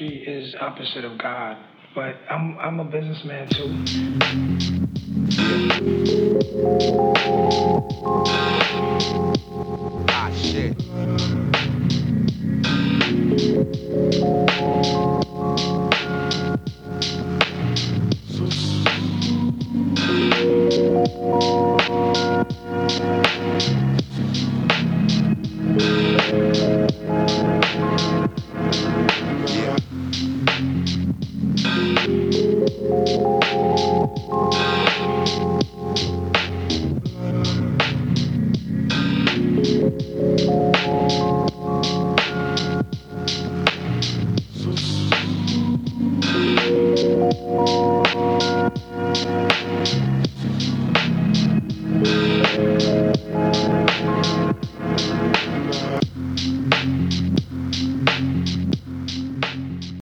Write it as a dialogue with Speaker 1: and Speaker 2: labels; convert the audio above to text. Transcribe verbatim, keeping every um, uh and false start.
Speaker 1: industry is opposite of God, but I'm I'm a businessman too.
Speaker 2: Ah, shit.